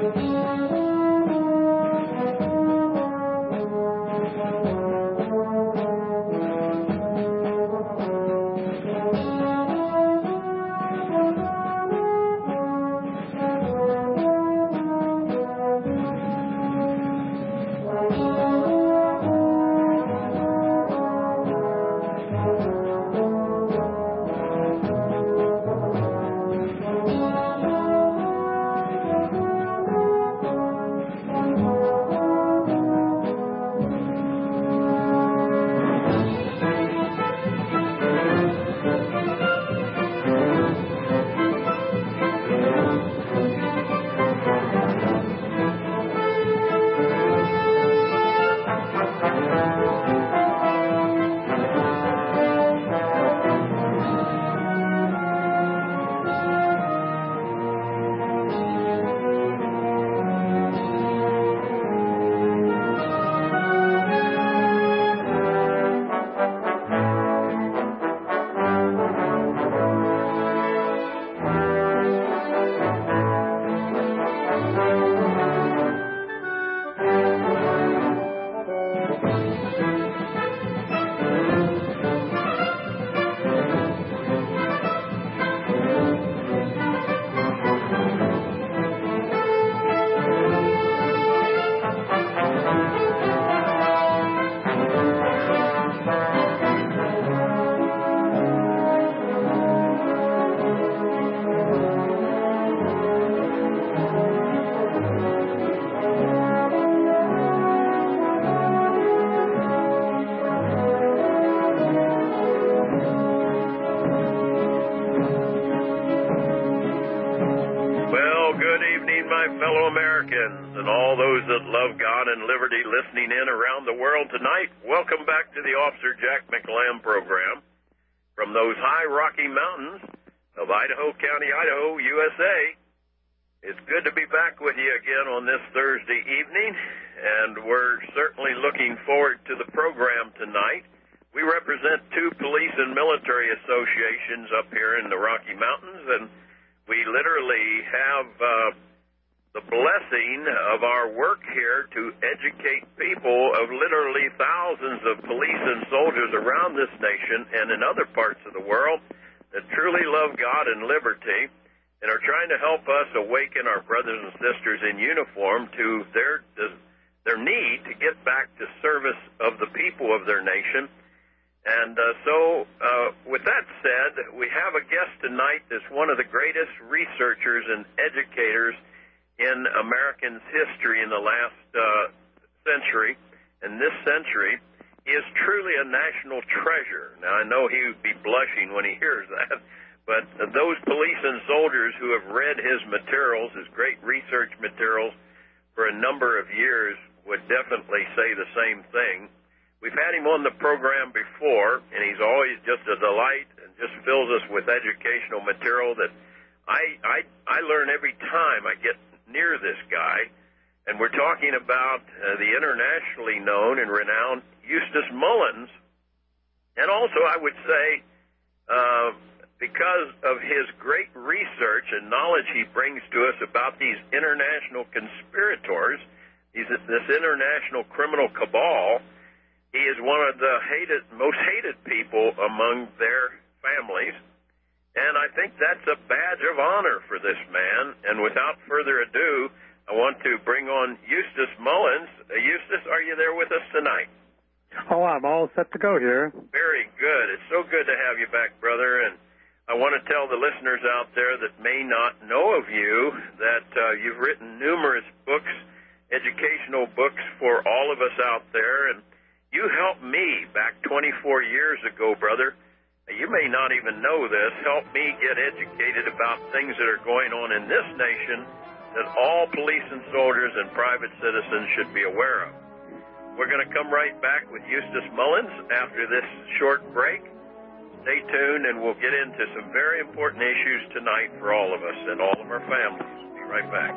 fellow Americans and all those that love God and liberty listening in around the world tonight. Welcome back to the Officer Jack McLam program from those high Rocky Mountains of Idaho County, Idaho, USA. It's good to be back with you again on this Thursday evening, and we're certainly looking forward to the program tonight. We represent two police and military associations up here in the Rocky Mountains, and we literally have the blessing of our work here to educate people of literally thousands of police and soldiers around this nation and in other parts of the world that truly love God and liberty and are trying to help us awaken our brothers and sisters in uniform to their need to get back to service of the people of their nation. And so with that said, we have a guest tonight that's one of the greatest researchers and educators in Americans' history in the last century. And this century is truly a national treasure. Now, I know he would be blushing when he hears that, but those police and soldiers who have read his materials, his great research materials, for a number of years would definitely say the same thing. We've had him on the program before, and he's always just a delight and just fills us with educational material that I learn every time I get near this guy. And we're talking about the internationally known and renowned Eustace Mullins. And also, I would say, because of his great research and knowledge he brings to us about these international conspirators, this international criminal cabal, he is one of the most hated people among their families. And I think that's a badge of honor for this man. And without further ado, I want to bring on Eustace Mullins. Eustace, are you there with us tonight? Oh, I'm all set to go here. Very good. It's so good to have you back, brother. And I want to tell the listeners out there that may not know of you that you've written numerous books, educational books for all of us out there. And you helped me back 24 years ago, brother. You may not even know this. Help me get educated about things that are going on in this nation that all police and soldiers and private citizens should be aware of. We're going to come right back with Eustace Mullins after this short break. Stay tuned, and we'll get into some very important issues tonight for all of us and all of our families. Be right back.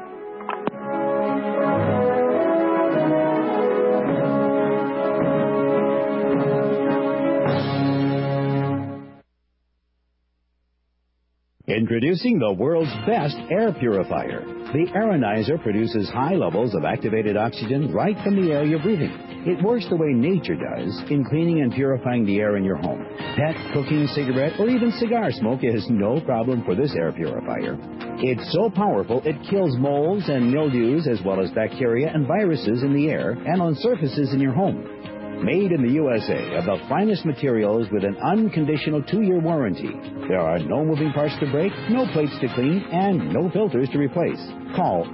Introducing the world's best air purifier. The Aeronizer produces high levels of activated oxygen right from the air you're breathing. It works the way nature does in cleaning and purifying the air in your home. Pet, cooking, cigarette, or even cigar smoke is no problem for this air purifier. It's so powerful it kills molds and mildews as well as bacteria and viruses in the air and on surfaces in your home. Made in the USA of the finest materials with an unconditional 2-year warranty. There are no moving parts to break, no plates to clean, and no filters to replace. Call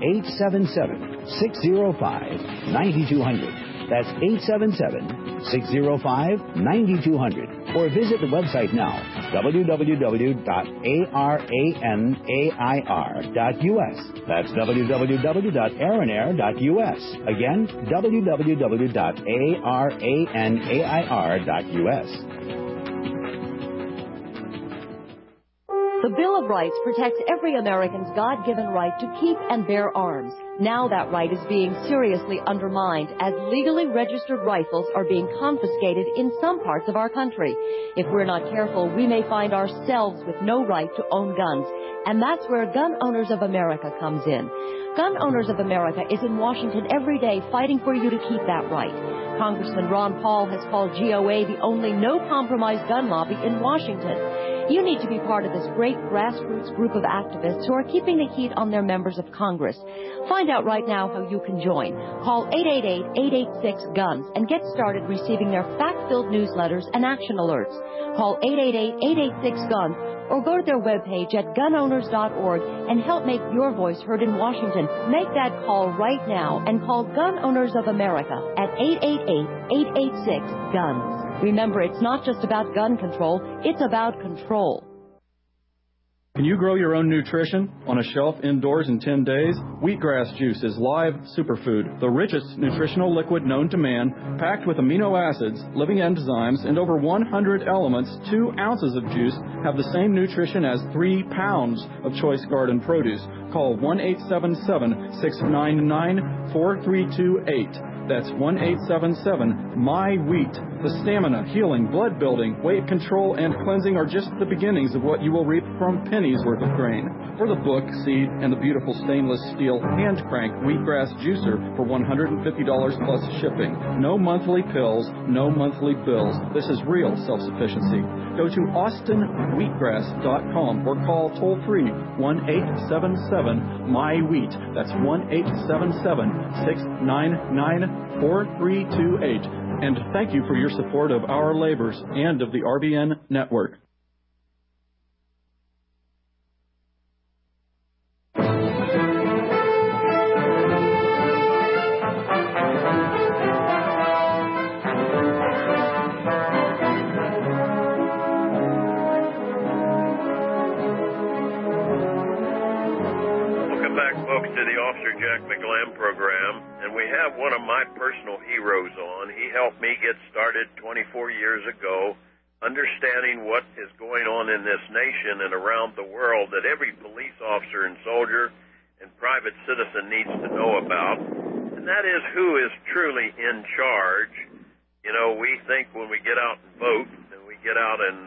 877-605-9200. That's 877-605-9200. Or visit the website now, www.aranair.us. That's www.aranair.us. Again, www.aranair.us. The Bill of Rights protects every American's God-given right to keep and bear arms. Now that right is being seriously undermined as legally registered rifles are being confiscated in some parts of our country. If we're not careful, we may find ourselves with no right to own guns. And that's where Gun Owners of America comes in. Gun Owners of America is in Washington every day fighting for you to keep that right. Congressman Ron Paul has called GOA the only no-compromise gun lobby in Washington. You need to be part of this great grassroots group of activists who are keeping the heat on their members of Congress. Find out right now how you can join. Call 888-886-GUNS and get started receiving their fact-filled newsletters and action alerts. Call 888-886-GUNS or go to their webpage at gunowners.org and help make your voice heard in Washington. Make that call right now and call Gun Owners of America at 888-886-GUNS. Remember, it's not just about gun control, it's about control. Can you grow your own nutrition on a shelf indoors in 10 days? Wheatgrass juice is live superfood, the richest nutritional liquid known to man, packed with amino acids, living enzymes, and over 100 elements. 2 ounces of juice have the same nutrition as 3 pounds of choice garden produce. Call 1-877-699-4328. That's 1-877-MY-WHEAT. The stamina, healing, blood building, weight control, and cleansing are just the beginnings of what you will reap from pennies worth of grain. For the book, seed, and the beautiful stainless steel hand crank wheatgrass juicer for $150 plus shipping. No monthly pills, no monthly bills. This is real self-sufficiency. Go to austinwheatgrass.com or call toll-free 1-877-MY-WHEAT. That's 1-877-699-4328. And thank you for your support of our labors and of the RBN network. One of my personal heroes on. He helped me get started 24 years ago, understanding what is going on in this nation and around the world that every police officer and soldier and private citizen needs to know about, and that is who is truly in charge. You know, we think when we get out and vote and we get out and,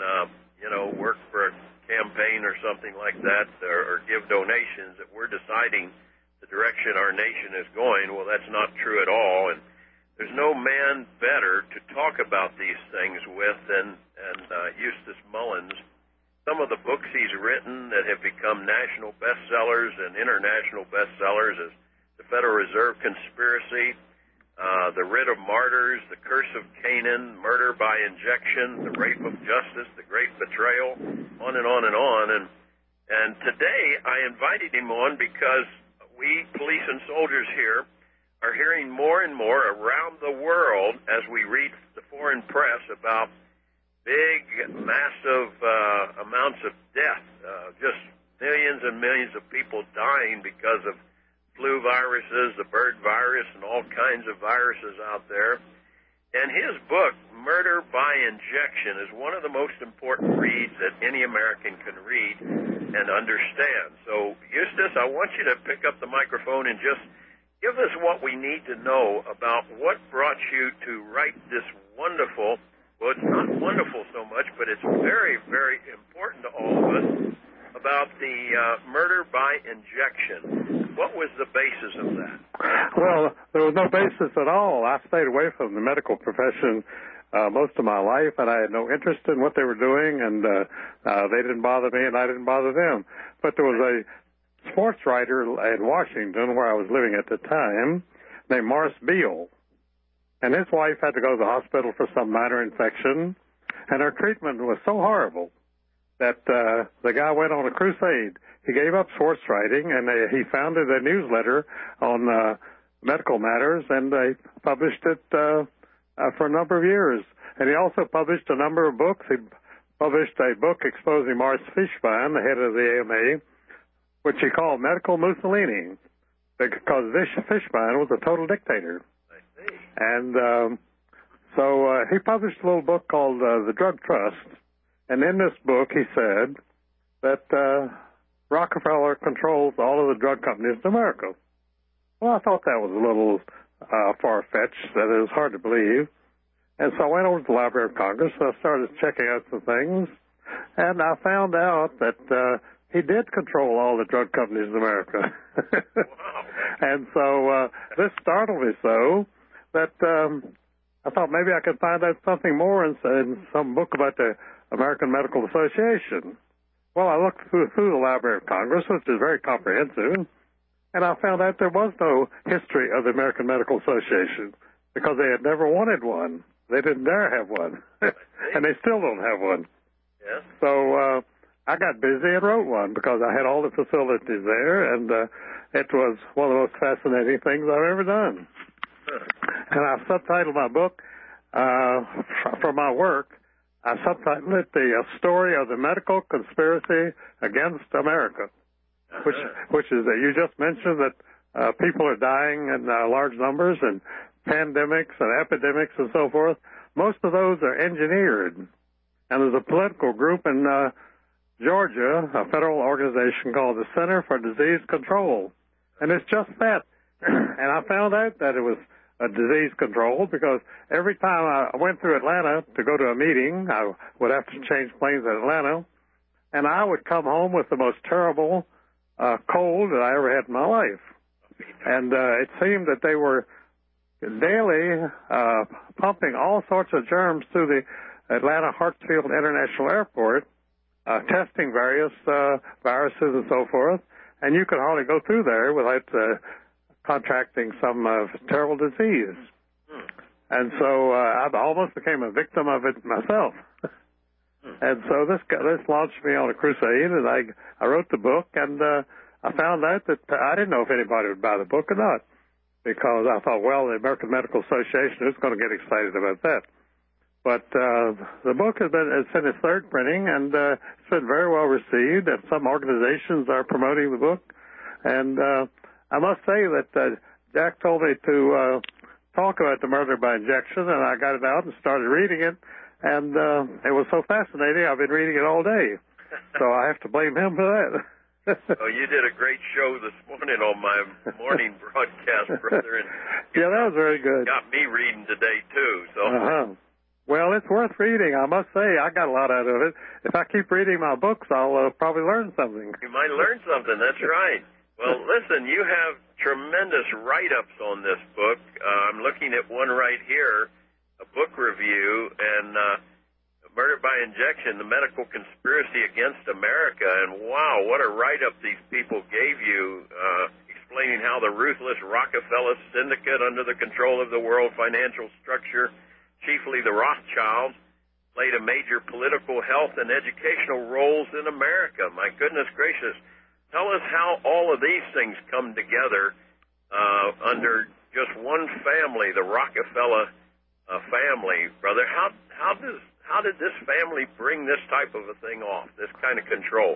work for a campaign or something like that or give donations that we're deciding the direction our nation is going. Well, that's not true at all, and there's no man better to talk about these things with than Eustace Mullins. Some of the books he's written that have become national bestsellers and international bestsellers is The Federal Reserve Conspiracy, The Writ of Martyrs, The Curse of Canaan, Murder by Injection, The Rape of Justice, The Great Betrayal, on and on and on. And today I invited him on because we police and soldiers here are hearing more and more around the world as we read the foreign press about big, massive amounts of death, just millions and millions of people dying because of flu viruses, the bird virus, and all kinds of viruses out there. And his book, Murder by Injection, is one of the most important reads that any American can read and understand. So, Eustace, I want you to pick up the microphone and just give us what we need to know about what brought you to write this wonderful, well, it's not wonderful so much, but it's very, very important to all of us, a about the murder by injection. What was the basis of that? Well, there was no basis at all. I stayed away from the medical profession most of my life, and I had no interest in what they were doing, and they didn't bother me, and I didn't bother them. But there was a sports writer in Washington, where I was living at the time, named Morris Beale, and his wife had to go to the hospital for some minor infection, and her treatment was so horrible that the guy went on a crusade. He gave up sports writing, and he founded a newsletter on medical matters, and they published it for a number of years. And he also published a number of books. He published a book exposing Morris Fishbein, the head of the AMA, which he called Medical Mussolini, because Fishbein was a total dictator. I see. And so he published a little book called The Drug Trust, and in this book he said that Rockefeller controls all of the drug companies in America. Well, I thought that was a little far-fetched, that it was hard to believe. And so I went over to the Library of Congress, and I started checking out some things, and I found out that he did control all the drug companies in America. Wow. And so this startled me so that I thought maybe I could find out something more in some book about the American Medical Association. Well, I looked through the Library of Congress, which is very comprehensive, and I found out there was no history of the American Medical Association because they had never wanted one. They didn't dare have one, and they still don't have one. Yes. So I got busy and wrote one because I had all the facilities there, and it was one of the most fascinating things I've ever done. And I subtitled my book, for my work, I subtitled it The Story of the Medical Conspiracy Against America, which is that you just mentioned that people are dying in large numbers and pandemics and epidemics and so forth. Most of those are engineered. And there's a political group in Georgia, a federal organization called the Center for Disease Control. And it's just that. And I found out that it was a disease control because every time I went through Atlanta to go to a meeting, I would have to change planes at Atlanta, and I would come home with the most terrible cold that I ever had in my life. And it seemed that they were daily pumping all sorts of germs through the Atlanta Hartsfield International Airport, testing various viruses and so forth, and you could hardly go through there without contracting some terrible disease. And so I almost became a victim of it myself. And so this launched me on a crusade, and I wrote the book, and I found out that I didn't know if anybody would buy the book or not, because I thought, well, the American Medical Association is going to get excited about that. But the book it's in its third printing, and it's been very well received, and some organizations are promoting the book. And I must say that Jack told me to talk about the murder by injection, and I got it out and started reading it, and it was so fascinating, I've been reading it all day. So I have to blame him for that. Oh, you did a great show this morning on my morning broadcast, brother. And yeah, that was very good. Got me reading today, too. So. Well, it's worth reading. I must say, I got a lot out of it. If I keep reading my books, I'll probably learn something. You might learn something. That's right. Well, listen, you have tremendous write-ups on this book. I'm looking at one right here, a book review, and Murder by Injection, The Medical Conspiracy Against America. And wow, what a write-up these people gave you, explaining how the ruthless Rockefeller syndicate under the control of the world financial structure, chiefly the Rothschilds, played a major political, health, and educational roles in America. My goodness gracious. Tell us how all of these things come together under just one family, the Rockefeller family, brother. How did this family bring this type of a thing off, this kind of control?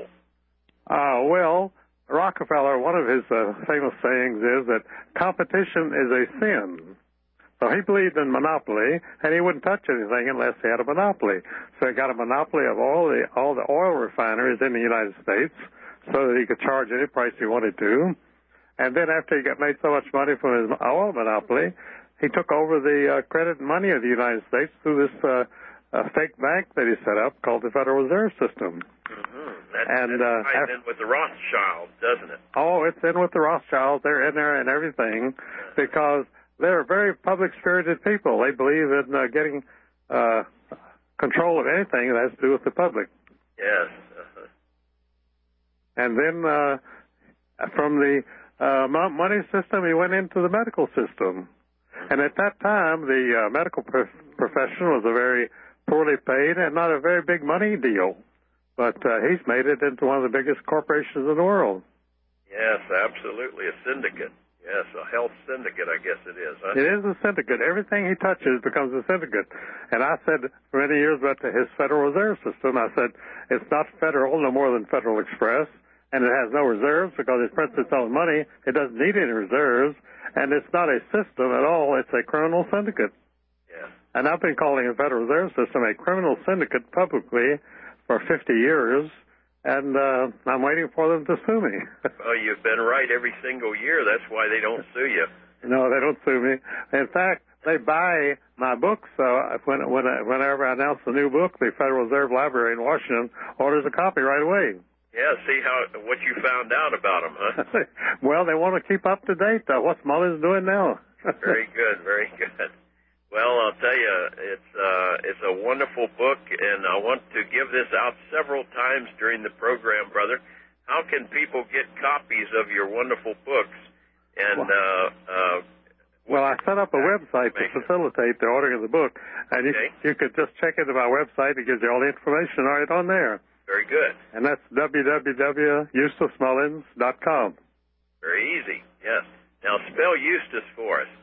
Well, Rockefeller, one of his famous sayings is that competition is a sin. So he believed in monopoly, and he wouldn't touch anything unless he had a monopoly. So he got a monopoly of all the oil refineries in the United States, so that he could charge any price he wanted to. And then after he got made so much money from his oil monopoly, he took over the credit and money of the United States through this fake bank that he set up called the Federal Reserve System. That ties in with the Rothschilds, doesn't it? Oh, it's in with the Rothschilds. They're in there and everything because they're very public-spirited people. They believe in getting control of anything that has to do with the public. Yes. And then from the money system, he went into the medical system. And at that time, the medical profession was a very poorly paid and not a very big money deal. But he's made it into one of the biggest corporations in the world. Yes, absolutely. A syndicate. Yes, a health syndicate, I guess it is. Huh? It is a syndicate. Everything he touches becomes a syndicate. And I said for many years about his Federal Reserve System, I said it's not federal, no more than Federal Express, and it has no reserves because it prints its own money. It doesn't need any reserves, and it's not a system at all. It's a criminal syndicate. Yeah. And I've been calling the Federal Reserve System a criminal syndicate publicly for 50 years, and I'm waiting for them to sue me. Well, you've been right every single year. That's why they don't sue you. No, they don't sue me. In fact, they buy my books. So whenever I announce a new book, the Federal Reserve Library in Washington orders a copy right away. Yeah, see what you found out about them, huh? Well, they want to keep up to date. What's Mullins doing now? Very good, very good. Well, I'll tell you, it's a wonderful book, and I want to give this out several times during the program, brother. How can people get copies of your wonderful books? And well, I set up a website to facilitate the ordering of the book, and you could just check into my website. It gives you all the information right on there. Very good. And that's www.EustaceMullins.com. Very easy, yes. Now, spell Eustace for us.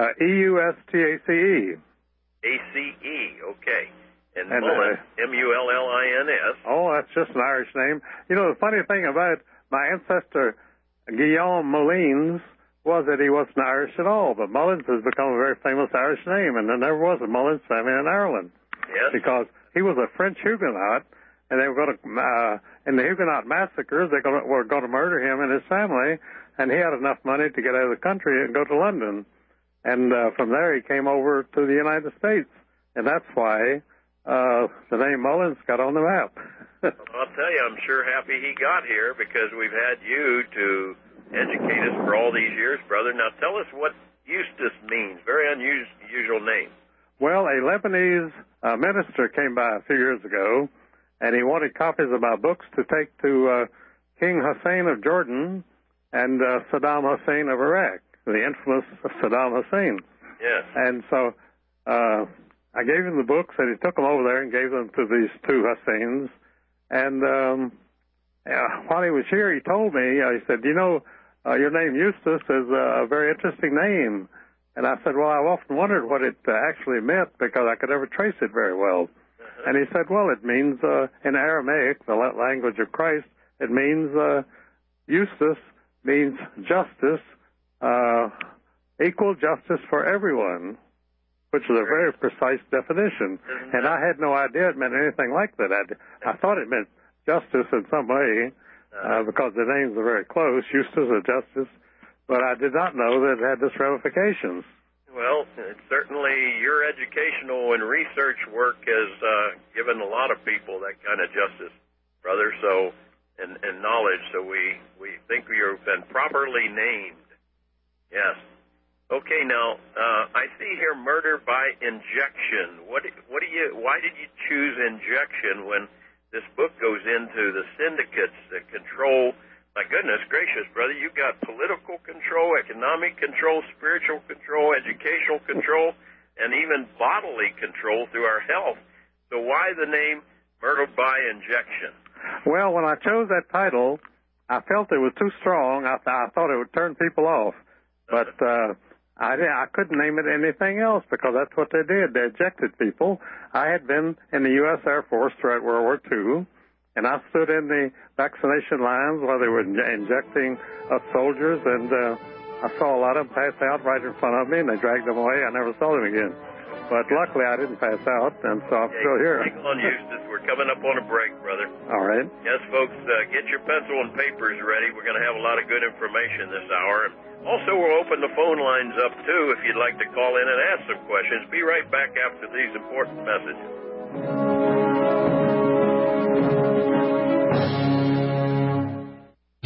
Eustace. A-C-E, okay. And Mullins, M-U-L-L-I-N-S. Oh, that's just an Irish name. You know, the funny thing about my ancestor, Guillaume Mullins, was that he wasn't Irish at all. But Mullins has become a very famous Irish name, and there never was a Mullins family in Ireland. Yes. Because he was a French Huguenot, and they were going to, in the Huguenot massacres, were going to murder him and his family, and he had enough money to get out of the country and go to London. And from there, he came over to the United States, and that's why the name Mullins got on the map. I'll tell you, I'm sure happy he got here because we've had you to educate us for all these years, brother. Now, tell us what Eustace means. Very unusual name. Well, a Lebanese minister came by a few years ago, and he wanted copies of my books to take to King Hussein of Jordan and Saddam Hussein of Iraq. The infamous Saddam Hussein. Yes. And so I gave him the books, and he took them over there and gave them to these two Husseins. And while he was here, he told me, he said, you know, your name Eustace is a very interesting name. And I said, well, I've often wondered what it actually meant because I could never trace it very well. Uh-huh. And he said, well, it means, in Aramaic, the language of Christ, it means Eustace means justice, equal justice for everyone, which is a very precise definition. And I had no idea it meant anything like that. I thought it meant justice in some way because the names are very close, Eustace or Justice, but I did not know that it had this ramifications. Well, certainly your educational and research work has given a lot of people that kind of justice, brother, so and knowledge, so we think you've been properly named. Yes. Okay, now, I see here murder by injection. Why did you choose injection when this book goes into the syndicates that control? My goodness gracious, brother, you've got political control, economic control, spiritual control, educational control, and even bodily control through our health. So why the name Murder by Injection? Well, when I chose that title, I felt it was too strong. I thought it would turn people off. But I couldn't name it anything else because that's what they did. They ejected people. I had been in the U.S. Air Force throughout World War II, and I stood in the vaccination lines while they were injecting us soldiers, and I saw a lot of them pass out right in front of me, and they dragged them away. I never saw them again. But luckily, I didn't pass out, and so I'm still here. Hang on, Eustace. We're coming up on a break, brother. All right. Yes, folks, get your pencil and papers ready. We're going to have a lot of good information this hour. And also, we'll open the phone lines up, too, if you'd like to call in and ask some questions. Be right back after these important messages.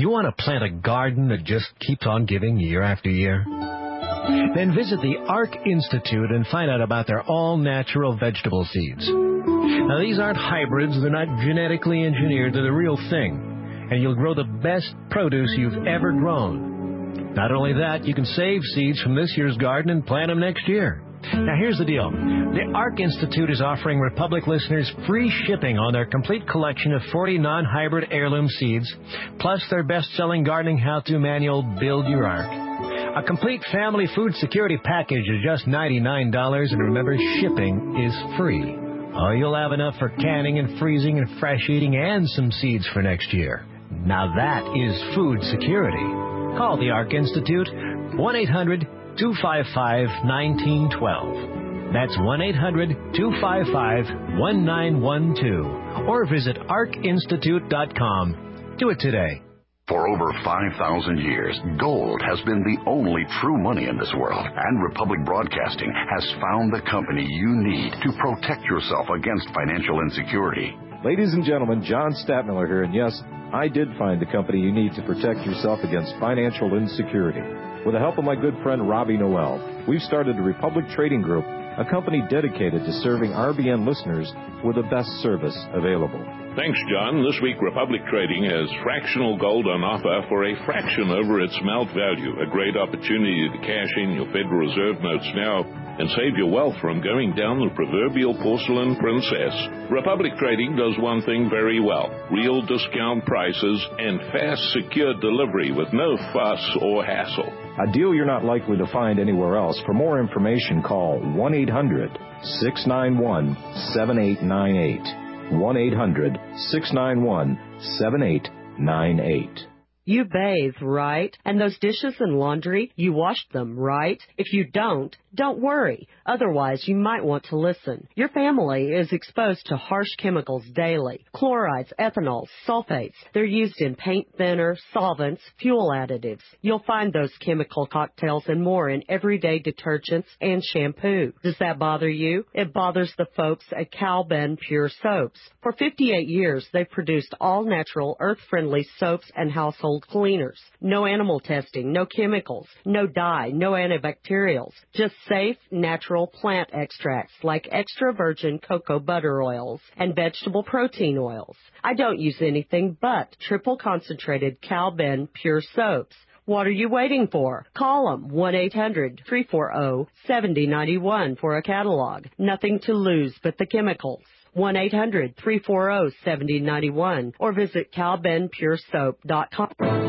You want to plant a garden that just keeps on giving year after year? Then visit the ARC Institute and find out about their all-natural vegetable seeds. Now, these aren't hybrids. They're not genetically engineered. They're the real thing. And you'll grow the best produce you've ever grown. Not only that, you can save seeds from this year's garden and plant them next year. Now, here's the deal. The ARC Institute is offering Republic listeners free shipping on their complete collection of 40 non-hybrid heirloom seeds, plus their best-selling gardening how-to manual, Build Your Ark. A complete family food security package is just $99, and remember, shipping is free. Oh, you'll have enough for canning and freezing and fresh eating and some seeds for next year. Now that is food security. Call the ARC Institute, 1-800-255-1912. That's 1-800-255-1912. Or visit arcinstitute.com. Do it today. For over 5,000 years, gold has been the only true money in this world. And Republic Broadcasting has found the company you need to protect yourself against financial insecurity. Ladies and gentlemen, John Statmiller here, and yes, I did find the company you need to protect yourself against financial insecurity. With the help of my good friend Robbie Noel, we've started the Republic Trading Group, a company dedicated to serving RBN listeners with the best service available. Thanks, John. This week, Republic Trading has fractional gold on offer for a fraction over its melt value. A great opportunity to cash in your Federal Reserve notes now and save your wealth from going down the proverbial porcelain princess. Republic Trading does one thing very well: real discount prices and fast, secure delivery with no fuss or hassle. A deal you're not likely to find anywhere else. For more information, call 1-800-691-7898. 1-800-691-7898. You bathe, right? And those dishes and laundry, you washed them, right? If you don't worry. Otherwise, you might want to listen. Your family is exposed to harsh chemicals daily. Chlorides, ethanols, sulfates. They're used in paint thinner, solvents, fuel additives. You'll find those chemical cocktails and more in everyday detergents and shampoo. Does that bother you? It bothers the folks at Cal-Ben Pure Soaps. For 58 years, they've produced all-natural, earth-friendly soaps and household cleaners. No animal testing, no chemicals, no dye, no antibacterials. Just safe, natural plant extracts like extra virgin cocoa butter oils and vegetable protein oils. I don't use anything but triple concentrated Cal-Ben Pure Soaps. What are you waiting for? Call them 1-800-340-7091 for a catalog. Nothing to lose but the chemicals. 1-800-340-7091 or visit calbenpuresoap.com.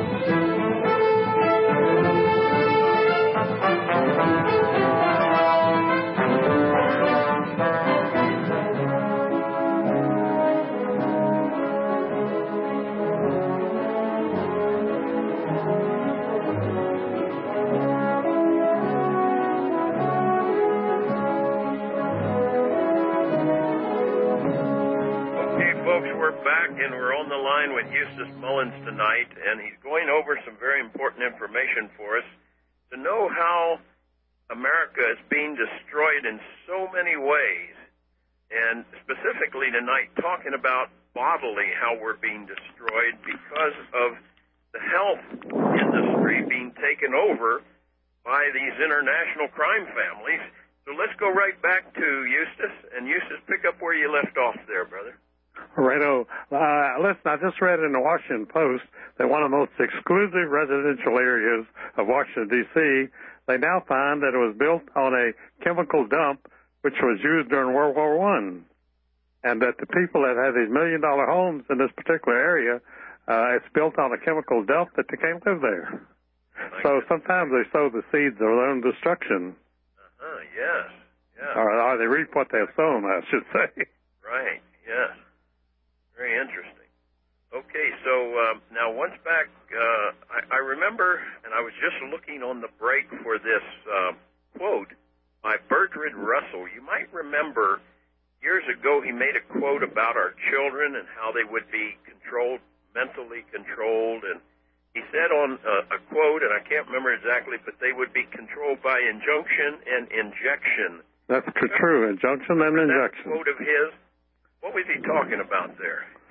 And we're on the line with Eustace Mullins tonight, and he's going over some very important information for us to know how America is being destroyed in so many ways, and specifically tonight talking about bodily, how we're being destroyed because of the health industry being taken over by these international crime families. So let's go right back to Eustace, and Eustace, pick up where you left off there, brother. Righto. Listen, I just read in the Washington Post that one of the most exclusive residential areas of Washington, D.C., they now find that it was built on a chemical dump which was used during World War I, and that the people that have these million-dollar homes in this particular area, it's built on a chemical dump that they can't live there. So sometimes they sow the seeds of their own destruction. Yes. Yeah. Or they reap what they've sown, I should say. Right, yes. Very interesting. Okay, so now once back, I remember, and I was just looking on the break for this quote by Bertrand Russell. You might remember years ago he made a quote about our children and how they would be controlled, mentally controlled, and he said on a quote, and I can't remember exactly, but they would be controlled by injunction and injection. That's true, injunction and injection. That quote of his. What was he talking about there?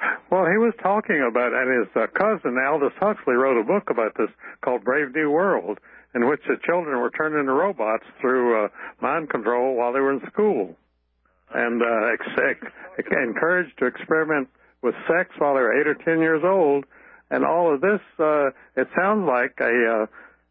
Well, he was talking about, and his cousin Aldous Huxley wrote a book about this called Brave New World, in which the children were turned into robots through mind control while they were in school, and encouraged to experiment with sex while they were 8 or 10 years old. And all of this, it sounds like a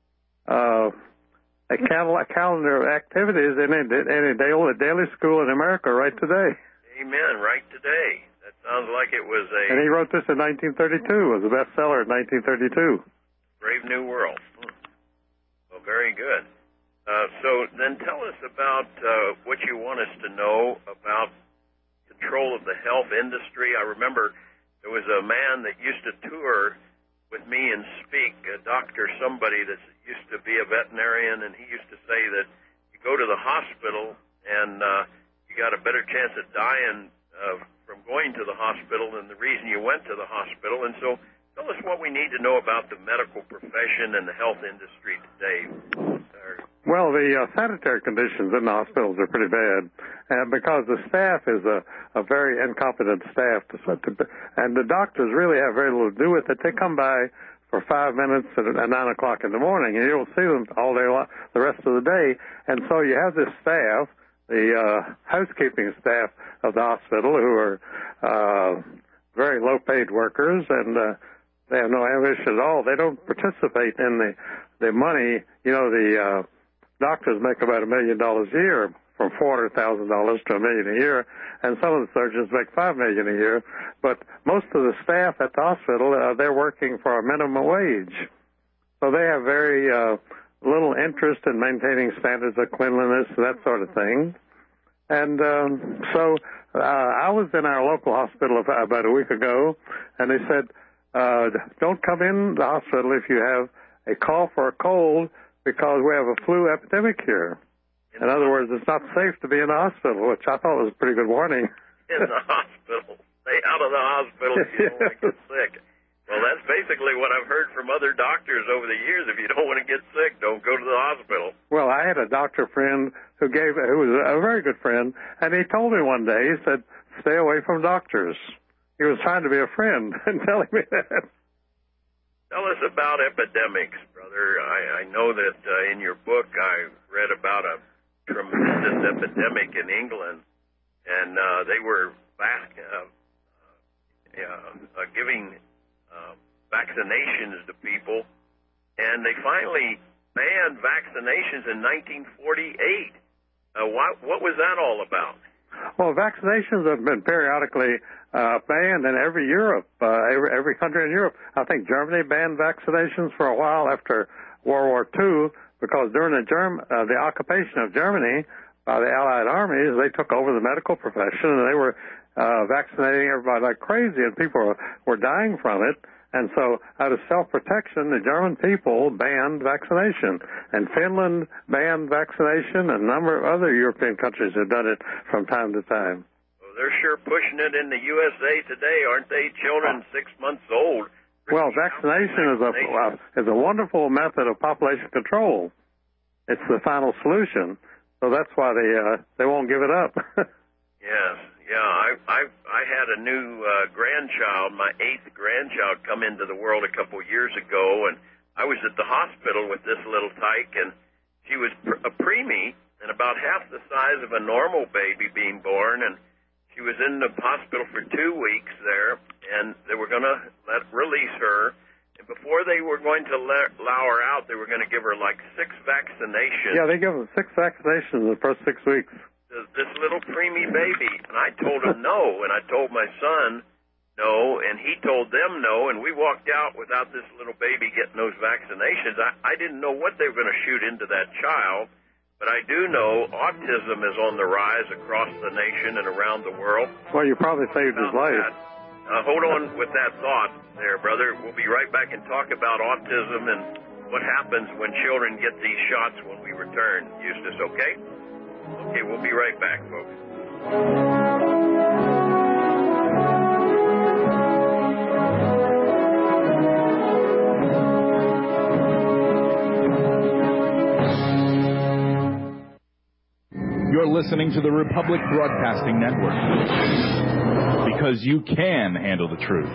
calendar of activities in a daily school in America right today. Amen, right today. That sounds like it was a... And he wrote this in 1932. It was a bestseller in 1932. Brave New World. Well, very good. So then tell us about what you want us to know about control of the health industry. I remember there was a man that used to tour with me and speak, a doctor, somebody that used to be a veterinarian, and he used to say that you go to the hospital and you got a better chance of dying from going to the hospital than the reason you went to the hospital. And so tell us what we need to know about the medical profession and the health industry today. Well, the sanitary conditions in the hospitals are pretty bad, because the staff is a very incompetent staff, and the doctors really have very little to do with it. They come by for 5 minutes at 9 o'clock in the morning, and you'll see them all day long, the rest of the day. And so you have this staff, the housekeeping staff of the hospital, who are very low-paid workers, and they have no ambition at all. They don't participate in the money. You know, the doctors make about $1 million a year, from $400,000 to $1 million a year, and some of the surgeons make $5 million a year. But most of the staff at the hospital, they're working for a minimum wage, so they have very little interest in maintaining standards of cleanliness and that sort of thing. And so I was in our local hospital about a week ago, and they said, don't come in the hospital if you have a cough or a cold, because we have a flu epidemic here. In other words, it's not safe to be in the hospital, which I thought was a pretty good warning. In the hospital. Stay out of the hospital if you don't want to get sick. Well, that's basically what I've heard from other doctors over the years. If you don't want to get sick, don't go to the hospital. Well, I had a doctor friend who was a very good friend, and he told me one day, he said, stay away from doctors. He was trying to be a friend and telling me that. Tell us about epidemics, brother. I know that in your book I read about a tremendous epidemic in England, and they were giving vaccinations to people, and they finally banned vaccinations in 1948. What was that all about? Well, vaccinations have been periodically banned in every every country in Europe. I think Germany banned vaccinations for a while after World War II, because during the occupation of Germany by the Allied armies, they took over the medical profession, and they were vaccinating everybody like crazy, and people were dying from it. And so out of self-protection, the German people banned vaccination. And Finland banned vaccination, and a number of other European countries have done it from time to time. Well, they're sure pushing it in the USA today, aren't they? Children 6 months old. Well, vaccination is a wonderful method of population control. It's the final solution. So that's why they won't give it up. Yes. Yeah, I had a new grandchild, my 8th grandchild, come into the world a couple years ago, and I was at the hospital with this little tyke, and she was a preemie and about half the size of a normal baby being born, and she was in the hospital for 2 weeks there, and they were going to release her, and before they were going to allow her out, they were going to give her like 6 vaccinations. Yeah, they give them 6 vaccinations in the first 6 weeks. This little preemie baby, and I told him no, and I told my son no, and he told them no, and we walked out without this little baby getting those vaccinations. I didn't know what they were going to shoot into that child, but I do know autism is on the rise across the nation and around the world. Well, you probably saved his life. Hold on with that thought there, brother. We'll be right back and talk about autism and what happens when children get these shots when we return, Eustace, okay? Okay, we'll be right back, folks. You're listening to the Republic Broadcasting Network. Because you can handle the truth.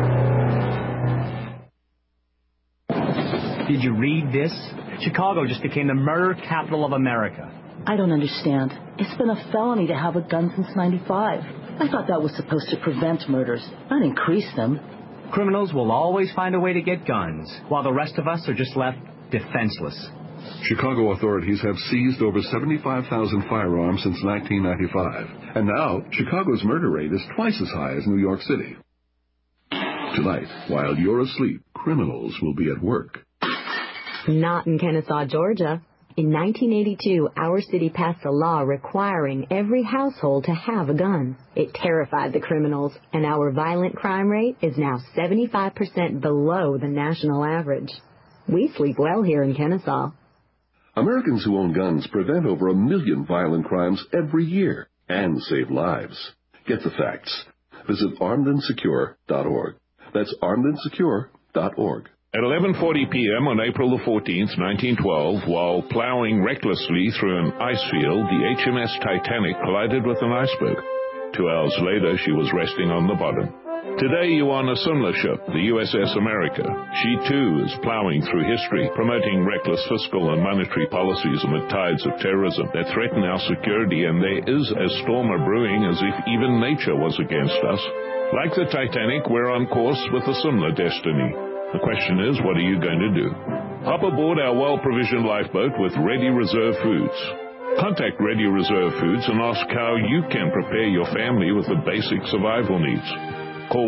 Did you read this? Chicago just became the murder capital of America. I don't understand. It's been a felony to have a gun since '95. I thought that was supposed to prevent murders, not increase them. Criminals will always find a way to get guns, while the rest of us are just left defenseless. Chicago authorities have seized over 75,000 firearms since 1995. And now, Chicago's murder rate is twice as high as New York City. Tonight, while you're asleep, criminals will be at work. Not in Kennesaw, Georgia. In 1982, our city passed a law requiring every household to have a gun. It terrified the criminals, and our violent crime rate is now 75% below the national average. We sleep well here in Kennesaw. Americans who own guns prevent over 1 million violent crimes every year and save lives. Get the facts. Visit armedandsecure.org. That's armedandsecure.org. At 11:40 p.m. on April the 14th, 1912, while plowing recklessly through an ice field, the HMS Titanic collided with an iceberg. 2 hours later, she was resting on the bottom. Today, you are on a similar ship, the USS America. She, too, is plowing through history, promoting reckless fiscal and monetary policies amid tides of terrorism that threaten our security, and there is a storm brewing as if even nature was against us. Like the Titanic, we're on course with a similar destiny. The question is, what are you going to do? Hop aboard our well-provisioned lifeboat with Ready Reserve Foods. Contact Ready Reserve Foods and ask how you can prepare your family with the basic survival needs. Call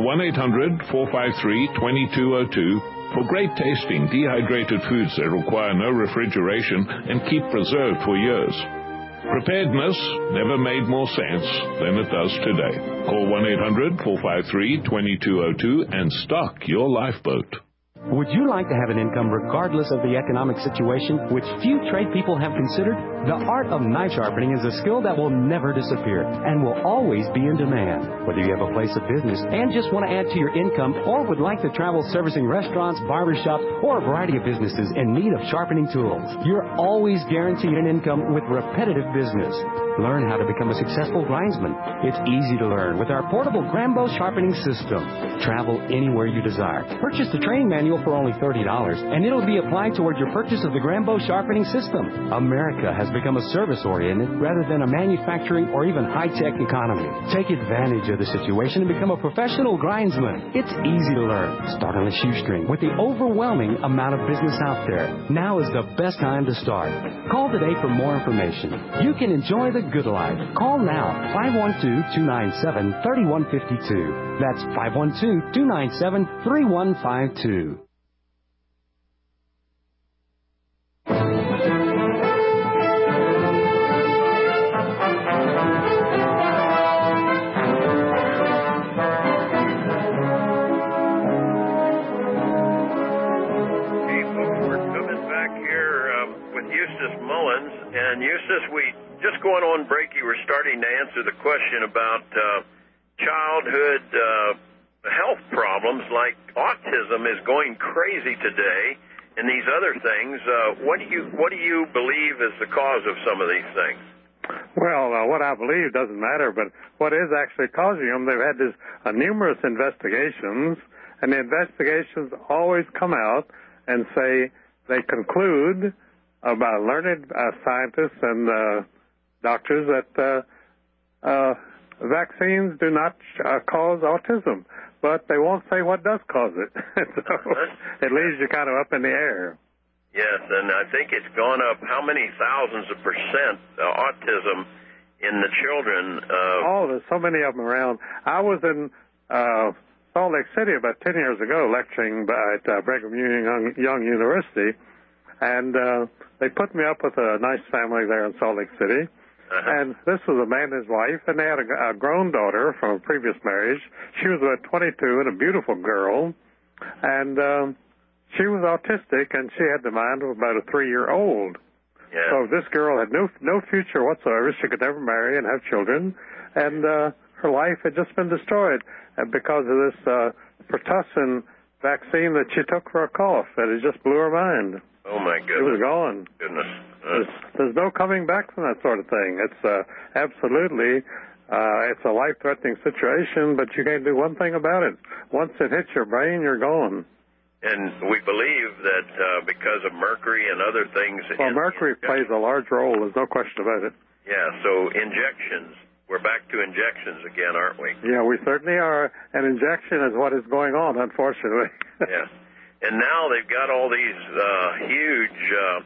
1-800-453-2202 for great tasting, dehydrated foods that require no refrigeration and keep preserved for years. Preparedness never made more sense than it does today. Call 1-800-453-2202 and stock your lifeboat. Would you like to have an income regardless of the economic situation, which few trade people have considered? The art of knife sharpening is a skill that will never disappear and will always be in demand. Whether you have a place of business and just want to add to your income or would like to travel servicing restaurants, barbershops, or a variety of businesses in need of sharpening tools, you're always guaranteed an income with repetitive business. Learn how to become a successful grindsman. It's easy to learn with our portable Grambo sharpening system. Travel anywhere you desire. Purchase the training manual for only $30, and it'll be applied toward your purchase of the Grambo sharpening system. America has become a service-oriented rather than a manufacturing or even high-tech economy. Take advantage of the situation and become a professional grindsman. It's easy to learn. Start on a shoestring with the overwhelming amount of business out there. Now is the best time to start. Call today for more information. You can enjoy the good life. Call now, 512-297-3152. That's 512-297-3152. And Eustace, we just going on break, you were starting to answer the question about childhood health problems like autism is going crazy today, and these other things. What do you believe is the cause of some of these things? Well, what I believe doesn't matter, but what is actually causing them, they've had numerous investigations, and the investigations always come out and say they conclude by learned scientists and doctors that vaccines do not cause autism, but they won't say what does cause it. So it leaves you kind of up in the air. Yes, and I think it's gone up how many thousands of percent autism in the children? There's so many of them around. I was in Salt Lake City about 10 years ago lecturing at Brigham Young University, and they put me up with a nice family there in Salt Lake City. And this was a man and his wife, and they had a grown daughter from a previous marriage. She was about 22 and a beautiful girl, and she was autistic, and she had the mind of about a 3-year-old. Yeah. So this girl had no future whatsoever. She could never marry and have children, and her life had just been destroyed because of this Pertussin vaccine that she took for a cough. That it just blew her mind. Oh, my goodness. It was gone. Goodness. There's no coming back from that sort of thing. It's absolutely, it's a life-threatening situation, but you can't do one thing about it. Once it hits your brain, you're gone. And we believe that because of mercury and other things... Well, mercury plays a large role. There's no question about it. Yeah, so injections. We're back to injections again, aren't we? Yeah, we certainly are. And injection is what is going on, unfortunately. Yeah. And now they've got all these huge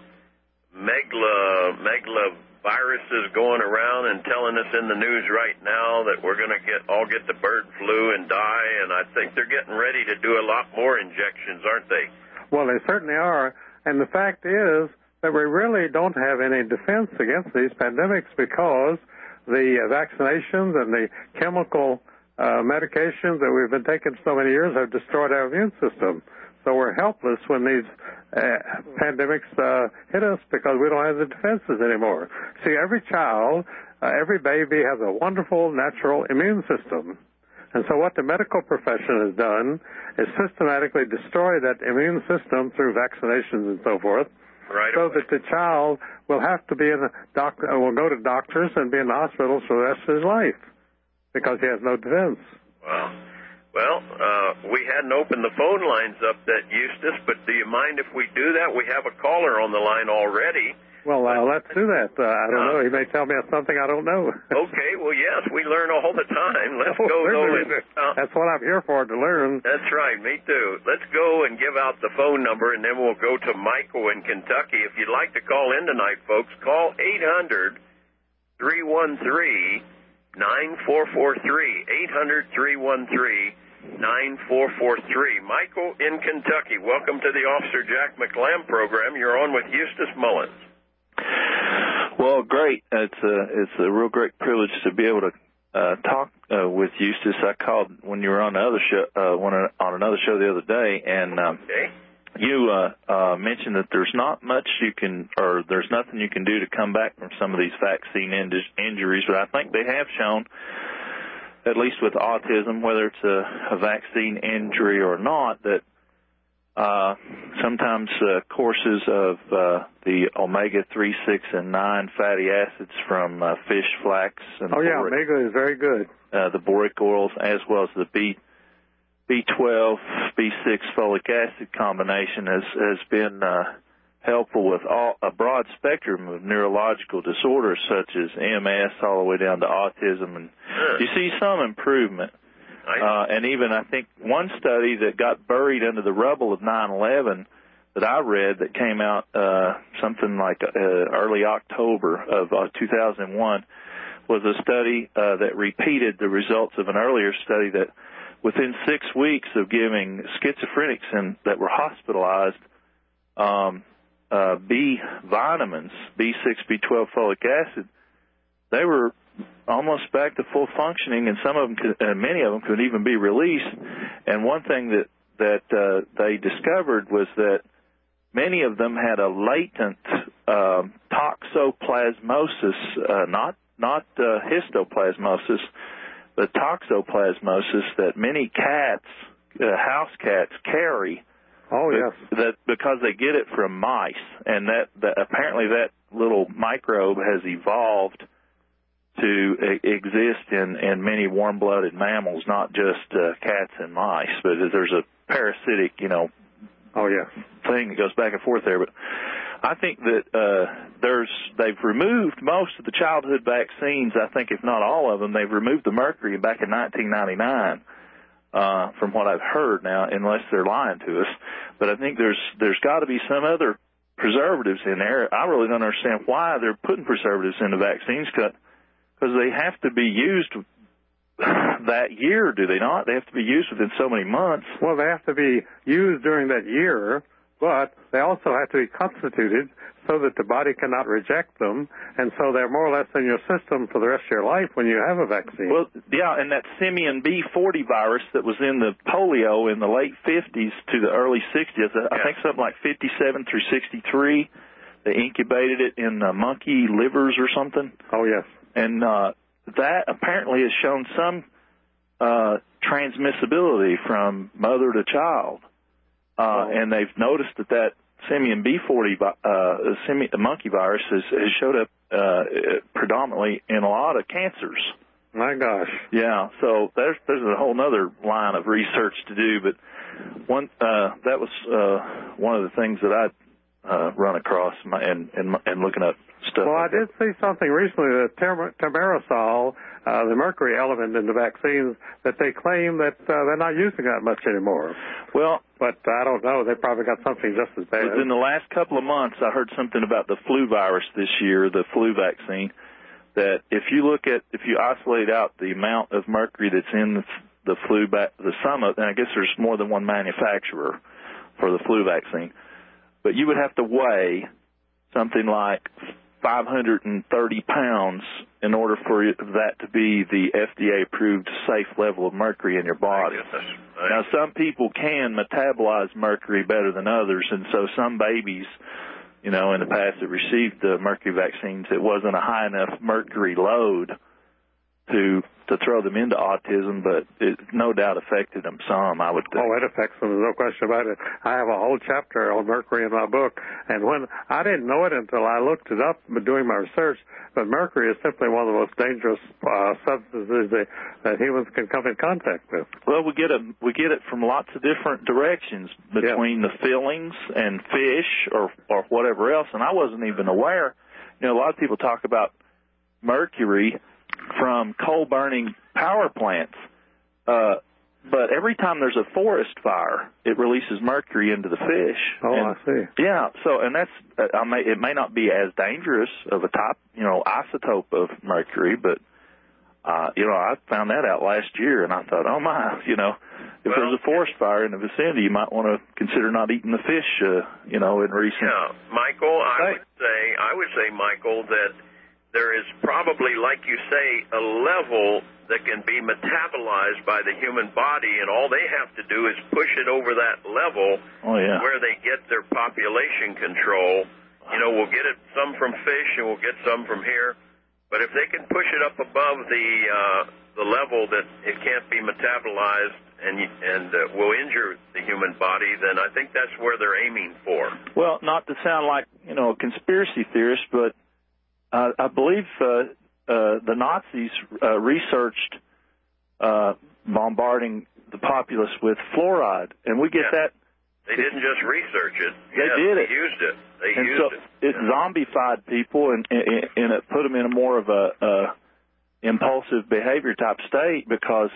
megaloviruses going around and telling us in the news right now that we're going to all get the bird flu and die, and I think they're getting ready to do a lot more injections, aren't they? Well, they certainly are, and the fact is that we really don't have any defense against these pandemics because the vaccinations and the chemical medications that we've been taking so many years have destroyed our immune system. So we're helpless when these pandemics hit us because we don't have the defenses anymore. See, every child, every baby has a wonderful natural immune system. And so what the medical profession has done is systematically destroy that immune system through vaccinations and so forth, so that the child will have to be will go to doctors and be in the hospitals for the rest of his life because he has no defense. Wow. Well, we hadn't opened the phone lines up that, Eustace, but do you mind if we do that? We have a caller on the line already. Well, let's do that. I don't know. He may tell me something I don't know. Okay. Well, yes, we learn all the time. Let's go, though. That's what I'm here for, to learn. That's right. Me too. Let's go and give out the phone number, and then we'll go to Michael in Kentucky. If you'd like to call in tonight, folks, call 800-313-9443, 800-313-9443. Michael in Kentucky, welcome to the Officer Jack McLamb program. You're on with Eustace Mullins. Well, great. It's a real great privilege to be able to talk with Eustace. I called when you were on the other show, on another show the other day, and you mentioned that there's not much you can, or there's nothing you can do to come back from some of these vaccine injuries, but I think they have shown, at least with autism, whether it's a vaccine injury or not, that sometimes courses of the omega-3, 6, and 9 fatty acids from fish, flax, and omega is very good. The boric oils, as well as the B12, B6 folic acid combination has been helpful with a broad spectrum of neurological disorders such as MS all the way down to autism, and you see some improvement. And even I think one study that got buried under the rubble of 9/11 that I read that came out something like early October of 2001 was a study that repeated the results of an earlier study that within 6 weeks of giving schizophrenics that were hospitalized B vitamins, B6, B12, folic acid, they were almost back to full functioning, and some of them, many of them, could even be released. And one thing that they discovered was that many of them had a latent toxoplasmosis, not histoplasmosis, but toxoplasmosis that many cats, house cats, carry. Oh, yes. That because they get it from mice, and that apparently that little microbe has evolved to exist in many warm-blooded mammals, not just cats and mice. But there's a parasitic, thing that goes back and forth there. But I think that they've removed most of the childhood vaccines. I think, if not all of them, they've removed the mercury back in 1999. From what I've heard now, unless they're lying to us. But I think there's got to be some other preservatives in there. I really don't understand why they're putting preservatives in the vaccines, because they have to be used that year, do they not? They have to be used within so many months. Well, they have to be used during that year, but they also have to be constituted so that the body cannot reject them, and so they're more or less in your system for the rest of your life when you have a vaccine. Well, yeah, and that simian B40 virus that was in the polio in the late 50s to the early 60s, I think something like 57 through 63, they incubated it in monkey livers or something. Oh, yes. And that apparently has shown some transmissibility from mother to child. And they've noticed that simian B40 monkey virus has showed up predominantly in a lot of cancers. My gosh. Yeah, so there's a whole other line of research to do, but that was one of the things that I'd run across and looking up stuff. Well, I did see something recently that thimerosal, the mercury element in the vaccines, that they claim that they're not using that much anymore. Well, but I don't know. They probably got something just as bad. Within the last couple of months, I heard something about the flu virus this year, the flu vaccine, that if you isolate out the amount of mercury that's in the flu, the Summit, and I guess there's more than one manufacturer for the flu vaccine, but you would have to weigh something like 530 pounds in order for that to be the FDA-approved safe level of mercury in your body. Now, some people can metabolize mercury better than others, and so some babies, in the past that received the mercury vaccines, it wasn't a high enough mercury load to throw them into autism, but it no doubt affected them some, I would think. Oh, it affects them, no question about it. I have a whole chapter on mercury in my book, and when I didn't know it until I looked it up doing my research, but mercury is simply one of the most dangerous substances that humans can come in contact with. Well, we get it from lots of different directions between the fillings and fish or whatever else, and I wasn't even aware. A lot of people talk about mercury from coal-burning power plants, but every time there's a forest fire, it releases mercury into the fish. Oh, I see. Yeah, so and that's it may not be as dangerous of a type, isotope of mercury, but I found that out last year, and I thought, oh my, if there's a forest fire in the vicinity, you might want to consider not eating the fish, in recent. Yeah, Michael, I would say, Michael, that there is probably, like you say, a level that can be metabolized by the human body, and all they have to do is push it over that level where they get their population control. We'll get it some from fish, and we'll get some from here. But if they can push it up above the level that it can't be metabolized and will injure the human body, then I think that's where they're aiming for. Well, not to sound like, a conspiracy theorist, but I believe the Nazis researched bombarding the populace with fluoride, and we get that. They didn't just research it. They did it. They used it. It zombified people, and it put them in a more of a impulsive behavior type state because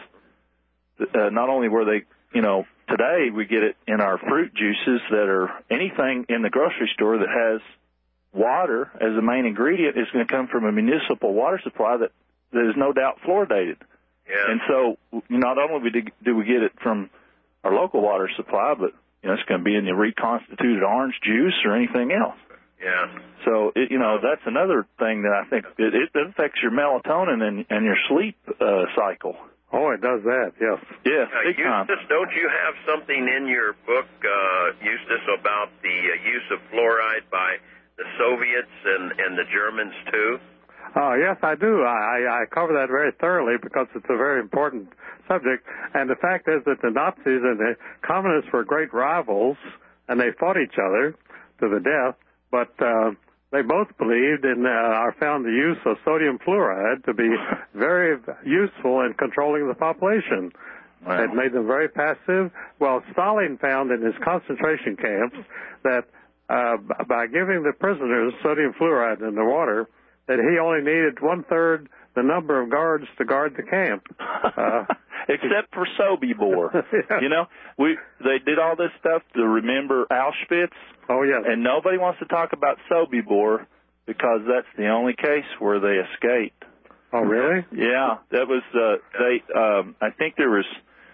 not only were they, today we get it in our fruit juices that are anything in the grocery store that has water as the main ingredient is going to come from a municipal water supply that is no doubt fluoridated. Yeah. And so not only do we get it from our local water supply, but it's going to be in the reconstituted orange juice or anything else. Yeah. So that's another thing that I think it affects your melatonin and your sleep cycle. Oh, it does that, yes. Yes, big time. Eustace, don't you have something in your book, Eustace, about the use of fluoride by the Soviets and the Germans, too? Yes, I do. I cover that very thoroughly because it's a very important subject. And the fact is that the Nazis and the communists were great rivals, and they fought each other to the death, but they both believed in or found the use of sodium fluoride to be very useful in controlling the population. Wow. It made them very passive. Well, Stalin found in his concentration camps that by giving the prisoners sodium fluoride in the water, that he only needed 1/3 the number of guards to guard the camp. Except for Sobibor. Yeah. They did all this stuff to remember Auschwitz. Oh, yes. And nobody wants to talk about Sobibor because that's the only case where they escaped. Oh, really? Yeah. That was, I think there was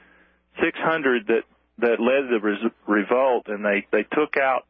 600 that led the revolt, and they took out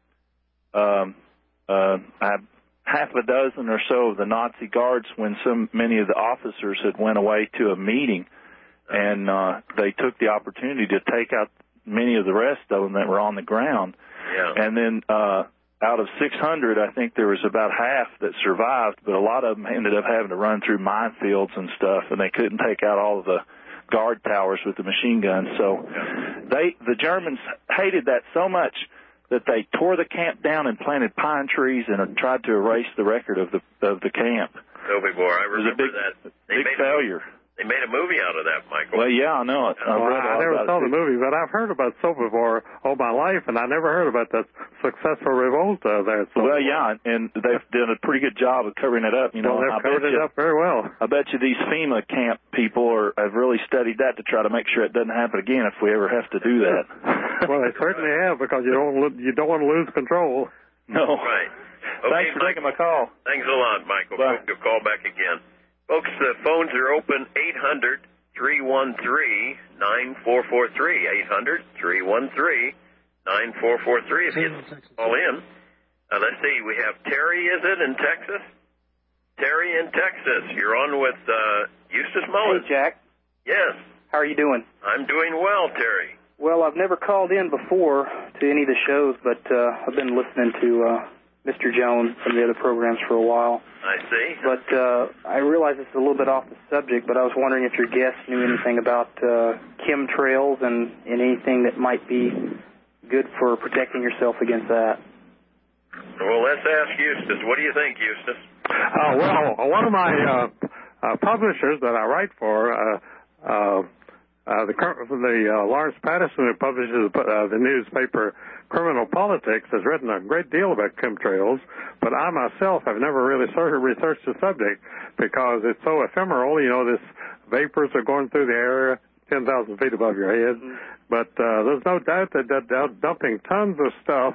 half a dozen or so of the Nazi guards when many of the officers had went away to a meeting, and they took the opportunity to take out many of the rest of them that were on the ground. Yeah. And then out of 600, I think there was about half that survived, but a lot of them ended up having to run through minefields and stuff, and they couldn't take out all of the guard towers with the machine guns. So the Germans hated that so much that they tore the camp down and planted pine trees and tried to erase the record of the camp. Sobibor, I remember that. Big failure. They made a movie out of that, Michael. Well, yeah, I know it. I never saw the movie, but I've heard about Sobibor all my life, and I never heard about that successful revolt there. Well, yeah, and they've done a pretty good job of covering it up. You know, they've covered it up very well. I bet you these FEMA camp people have really studied that to try to make sure it doesn't happen again if we ever have to do that. Well, they certainly have, because you don't want to lose control. No. Right. Okay, thanks for taking my call. Thanks a lot, Michael. Bye. Hope you'll call back again. Folks, the phones are open, 800-313-9443, 800-313-9443 if you call in. Let's see, we have Terry, is it, in Texas? Terry in Texas, you're on with Eustace Mullen. Hey, Jack. Yes. How are you doing? I'm doing well, Terry. Well, I've never called in before to any of the shows, but I've been listening to Mr. Jones and the other programs for a while. I see. But I realize this is a little bit off the subject, but I was wondering if your guests knew anything about chemtrails and anything that might be good for protecting yourself against that. Well, let's ask Eustace. What do you think, Eustace? Well, one of my publishers that I write for, Lawrence Patterson, who publishes the newspaper Criminal Politics, has written a great deal about chemtrails, but I myself have never really researched the subject because it's so ephemeral. You know, this vapors are going through the air 10,000 feet above your head, but there's no doubt that they're dumping tons of stuff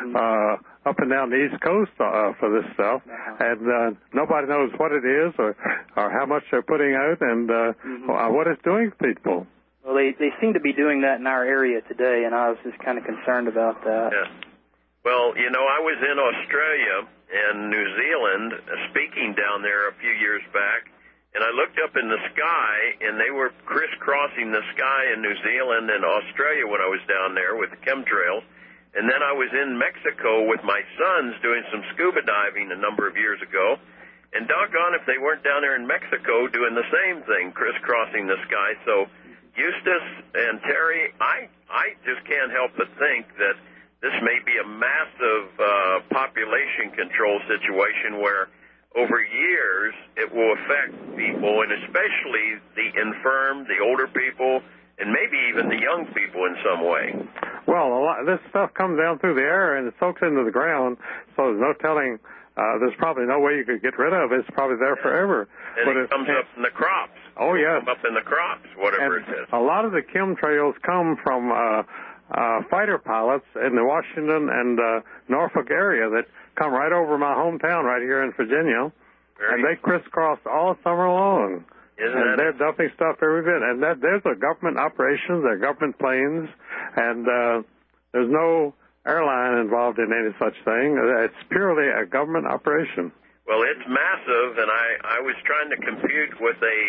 up and down the East Coast for this stuff, and nobody knows what it is or how much they're putting out and what it's doing to people. Well, they seem to be doing that in our area today, and I was just kind of concerned about that. Yeah. Well, you know, I was in Australia and New Zealand speaking down there a few years back, and I looked up in the sky, and they were crisscrossing the sky in New Zealand and Australia when I was down there with the chemtrails. And then I was in Mexico with my sons doing some scuba diving a number of years ago, and doggone if they weren't down there in Mexico doing the same thing, crisscrossing the sky. So Eustace and Terry, I just can't help but think that this may be a massive population control situation where over years it will affect people, and especially the infirm, the older people, and maybe even the young people in some way. Well, this stuff comes down through the air and it soaks into the ground, so there's no telling. There's probably no way you could get rid of it. It's probably there forever. And it comes up in the crops. Oh, yeah. Come up in the crops, whatever it is. A lot of the chemtrails come from fighter pilots in the Washington and Norfolk area that come right over my hometown right here in Virginia. And they crisscross all summer long. And they're dumping stuff every bit. And there's a government operation, they're government planes, and there's no airline involved in any such thing. It's purely a government operation. Well, it's massive, and I was trying to compute with a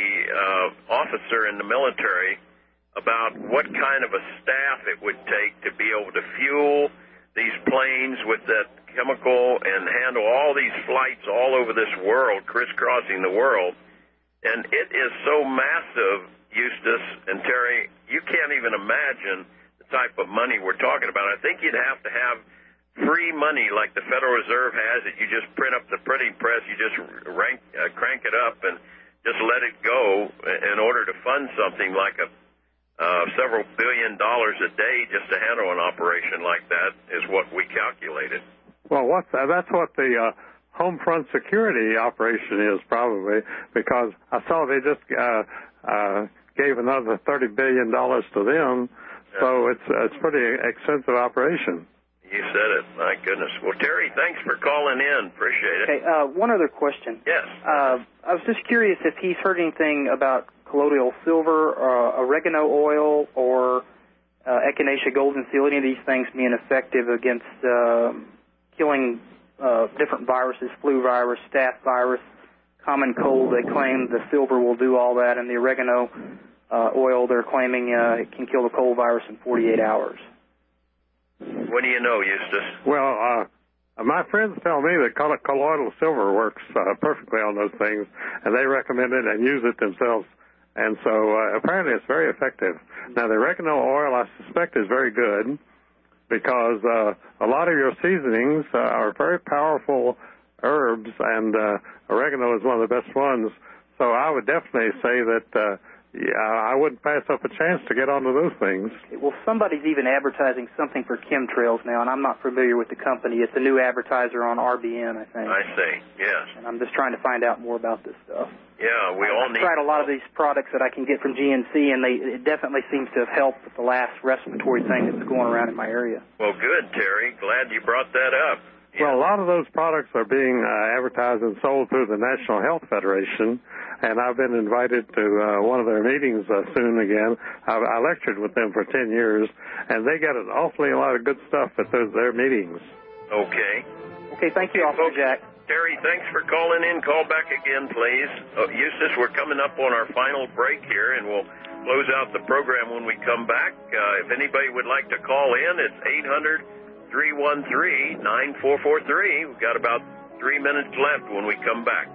officer in the military about what kind of a staff it would take to be able to fuel these planes with that chemical and handle all these flights all over this world, crisscrossing the world. And it is so massive, Eustace and Terry, you can't even imagine the type of money we're talking about. I think you'd have to have free money like the Federal Reserve has it. You just print up the printing press, you just crank it up and just let it go in order to fund something like several $1 billion a day just to handle an operation like that is what we calculated. Well, that's what the home front security operation is probably, because I saw they just gave another $30 billion to them, so it's pretty extensive operation. You said it. My goodness. Well, Terry, thanks for calling in. Appreciate it. Okay, one other question. Yes. I was just curious if he's heard anything about colloidal silver, oregano oil, or echinacea golden seal, any of these things being effective against killing different viruses, flu virus, staph virus, common cold. They claim the silver will do all that, and the oregano oil, they're claiming it can kill the cold virus in 48 hours. What do you know, Eustace? Well, my friends tell me that colloidal silver works perfectly on those things, and they recommend it and use it themselves. And so apparently it's very effective. Now, the oregano oil, I suspect, is very good. because a lot of your seasonings are very powerful herbs, and oregano is one of the best ones. So I would definitely say that I wouldn't pass up a chance to get onto those things. Well, somebody's even advertising something for chemtrails now, and I'm not familiar with the company. It's a new advertiser on RBN, I think. I see, yes. And I'm just trying to find out more about this stuff. Yeah, I've tried a lot of these products that I can get from GNC, and it definitely seems to have helped with the last respiratory thing that's going around in my area. Well, good, Terry. Glad you brought that up. Well, a lot of those products are being advertised and sold through the National Health Federation, and I've been invited to one of their meetings soon again. I lectured with them for 10 years, and they got an awfully lot of good stuff at their meetings. Okay. Okay, thank you, Officer Jack. Terry, thanks for calling in. Call back again, please. Eustace, we're coming up on our final break here, and we'll close out the program when we come back. If anybody would like to call in, it's 800-313-9443. We've got about 3 minutes left when we come back.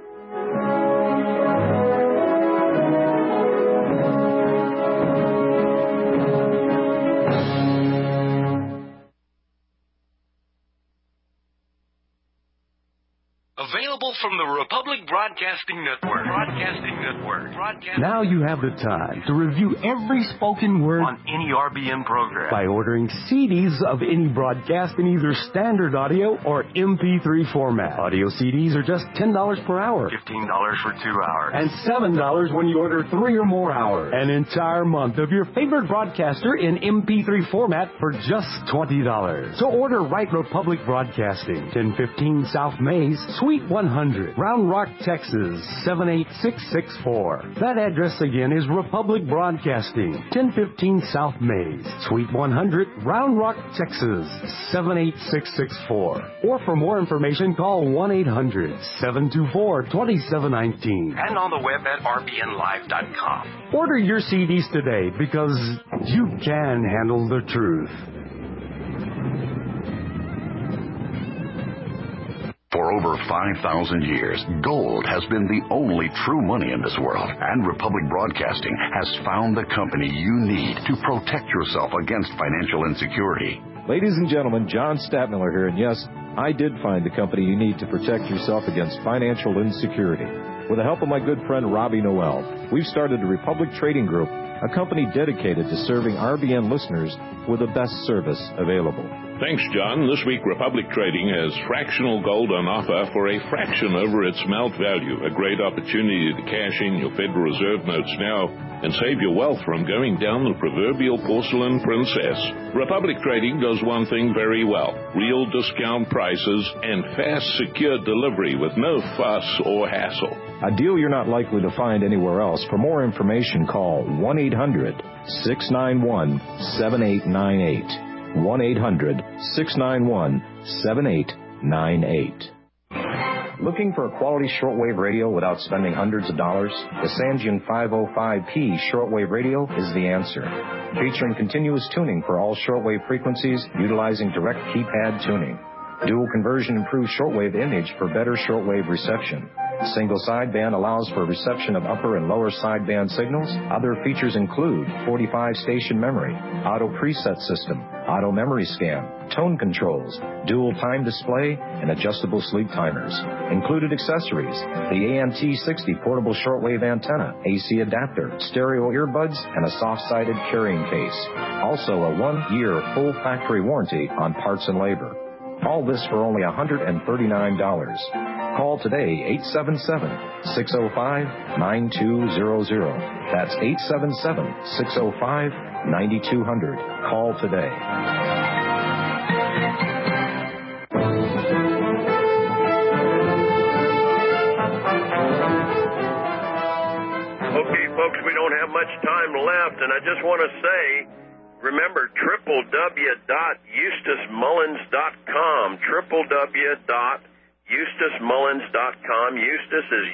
Available from the Republic Broadcasting Network. Now you have the time to review every spoken word on any RBN program by ordering CDs of any broadcast in either standard audio or MP3 format. Audio CDs are just $10 per hour. $15 for 2 hours. And $7 when you order 3 or more hours. An entire month of your favorite broadcaster in MP3 format for just $20. So order Right Republic Broadcasting, 1015 South Mays, Suite 100, Round Rock, Texas, 78664. That address again is Republic Broadcasting, 1015 South Mays, Suite 100, Round Rock, Texas, 78664. Or for more information, call 1-800-724-2719. And on the web at rbnlive.com. Order your CDs today because you can handle the truth. For over 5,000 years, gold has been the only true money in this world, and Republic Broadcasting has found the company you need to protect yourself against financial insecurity. Ladies and gentlemen, John Stadtmiller here, and yes, I did find the company you need to protect yourself against financial insecurity. With the help of my good friend Robbie Noel, we've started the Republic Trading Group, a company dedicated to serving RBN listeners with the best service available. Thanks, John. This week, Republic Trading has fractional gold on offer for a fraction over its melt value. A great opportunity to cash in your Federal Reserve notes now and save your wealth from going down the proverbial porcelain princess. Republic Trading does one thing very well: real discount prices and fast, secure delivery with no fuss or hassle. A deal you're not likely to find anywhere else. For more information, call 1-800-691-7898. 1-800-691-7898. Looking for a quality shortwave radio without spending hundreds of dollars? The Sangean 505P shortwave radio is the answer. Featuring continuous tuning for all shortwave frequencies, utilizing direct keypad tuning. Dual conversion improves shortwave image for better shortwave reception. Single sideband allows for reception of upper and lower sideband signals. Other features include 45-station memory, auto preset system, auto memory scan, tone controls, dual time display, and adjustable sleep timers. Included accessories: the ANT60 portable shortwave antenna, AC adapter, stereo earbuds, and a soft-sided carrying case. Also a 1-year full factory warranty on parts and labor. All this for only $139. Call today, 877-605-9200. That's 877-605-9200. Call today. Okay, folks, we don't have much time left, and I just want to say, remember, www.EustaceMullins.com, www.EustaceMullins.com. Eustace is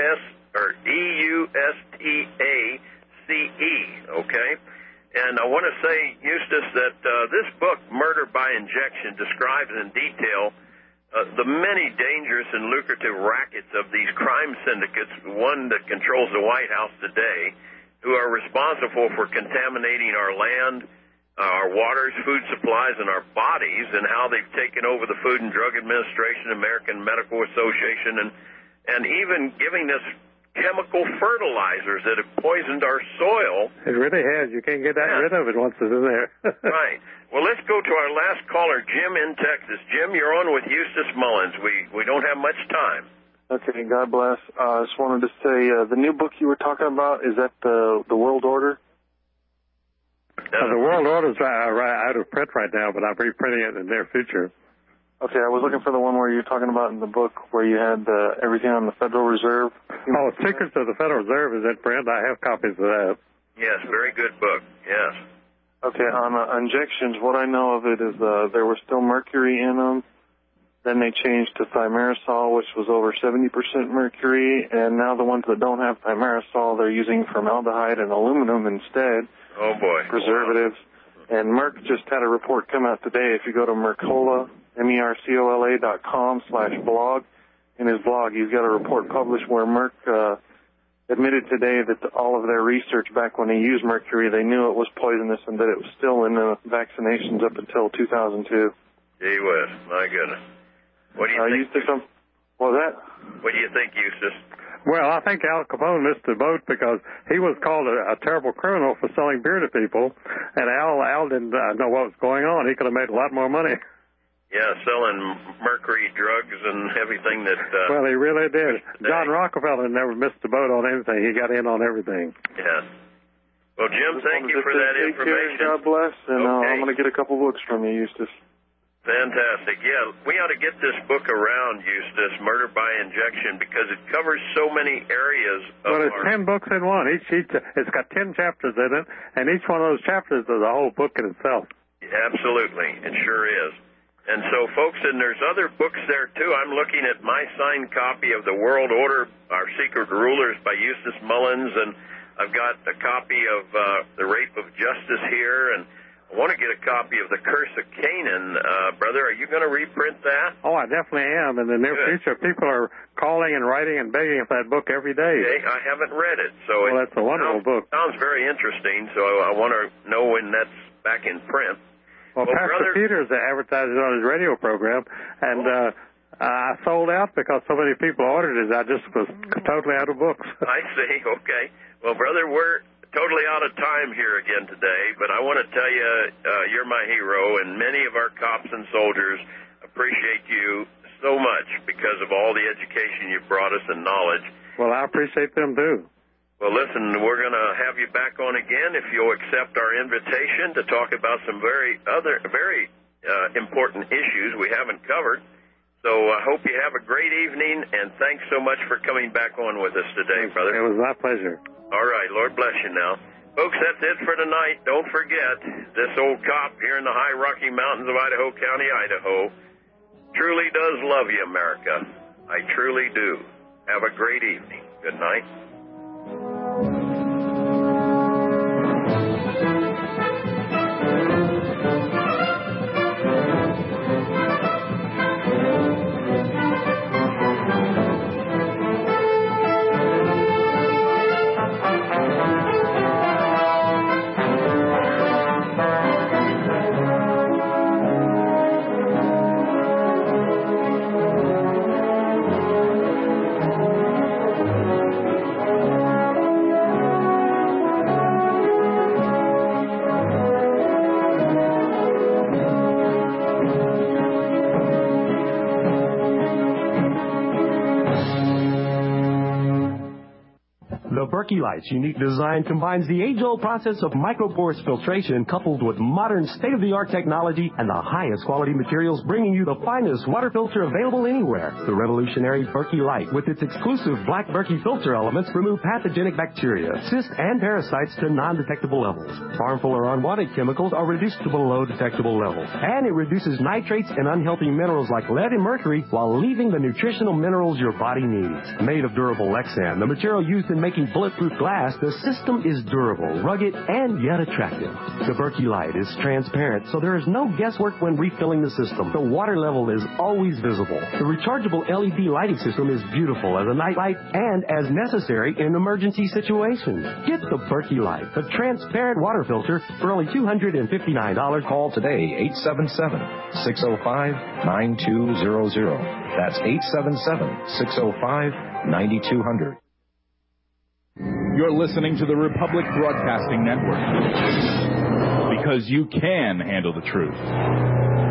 E-U-S-T-A-C-E, okay? And I want to say, Eustace, that this book, Murder by Injection, describes in detail the many dangerous and lucrative rackets of these crime syndicates, one that controls the White House today, who are responsible for contaminating our land, our waters, food supplies, and our bodies, and how they've taken over the Food and Drug Administration, American Medical Association, and even giving us chemical fertilizers that have poisoned our soil. It really has. You can't get rid of it once it's in there. Right. Well, let's go to our last caller, Jim in Texas. Jim, you're on with Eustace Mullins. We don't have much time. Okay, God bless. I just wanted to say, the new book you were talking about, is that the World Order? The World Order is right out of print right now, but I'm reprinting it in the near future. Okay, I was looking for the one where you're talking about in the book where you had everything on the Federal Reserve. Oh, Secrets of the Federal Reserve is in print. I have copies of that. Yes, very good book. Yes. Okay, on injections, what I know of it is there was still mercury in them. Then they changed to thimerosal, which was over 70% mercury, and now the ones that don't have thimerosal, they're using formaldehyde and aluminum instead. Oh, boy. Preservatives. Wow. And Merck just had a report come out today. If you go to Mercola, MERCOLA.com/blog, in his blog, he's got a report published where Merck admitted today that all of their research back when they used mercury, they knew it was poisonous and that it was still in the vaccinations up until 2002. Gee whiz, my goodness. What do you think? What was that? What do you think, Eustace? Well, I think Al Capone missed the boat because he was called a terrible criminal for selling beer to people, and Al didn't know what was going on. He could have made a lot more money. Yeah, selling mercury drugs and everything that... well, he really did. John Rockefeller never missed the boat on anything. He got in on everything. Yeah. Well, Jim, thank you for that information. God bless, and I'm going to get a couple books from you, Eustace. Fantastic. Yeah, we ought to get this book around, Eustace, Murder by Injection, because it covers so many areas of Well, it's 10 books in one. It's got 10 chapters in it, and each one of those chapters is a whole book in itself. Absolutely. It sure is. And so, folks, and there's other books there, too. I'm looking at my signed copy of The World Order, Our Secret Rulers by Eustace Mullins, and I've got a copy of The Rape of Justice here, and I want to get a copy of The Curse of Canaan. Brother, are you going to reprint that? Oh, I definitely am. In the near future, people are calling and writing and begging for that book every day. Okay, I haven't read it. So well, that's a wonderful book. Sounds very interesting, so I want to know when that's back in print. Well, Pastor Peters advertised it on his radio program, and I sold out because so many people ordered it. I just was totally out of books. I see. Okay. Well, brother, we're totally out of time here again today, but I want to tell you you're my hero, and many of our cops and soldiers appreciate you so much because of all the education you've brought us and knowledge. Well, I appreciate them, too. Well, listen, we're going to have you back on again if you'll accept our invitation to talk about some very important issues we haven't covered. So I hope you have a great evening, and thanks so much for coming back on with us today, brother. It was my pleasure. All right, Lord bless you now. Folks, that's it for tonight. Don't forget, this old cop here in the high Rocky Mountains of Idaho County, Idaho, truly does love you, America. I truly do. Have a great evening. Good night. Berkey Light's unique design combines the age-old process of micropores filtration coupled with modern state-of-the-art technology and the highest quality materials, bringing you the finest water filter available anywhere. The revolutionary Berkey Light, with its exclusive black Berkey filter elements, remove pathogenic bacteria, cysts, and parasites to non-detectable levels. Harmful or unwanted chemicals are reduced to below detectable levels. And it reduces nitrates and unhealthy minerals like lead and mercury while leaving the nutritional minerals your body needs. Made of durable Lexan, the material used in making bulletproof glass, the system is durable, rugged, and yet attractive. The Berkey Light is transparent, so there is no guesswork when refilling the system. The water level is always visible. The rechargeable LED lighting system is beautiful as a night light and as necessary in emergency situations. Get the Berkey Light, the transparent water filter, for only $259. Call today, 877-605-9200. That's 877-605-9200. You're listening to the Republic Broadcasting Network. Because you can handle the truth.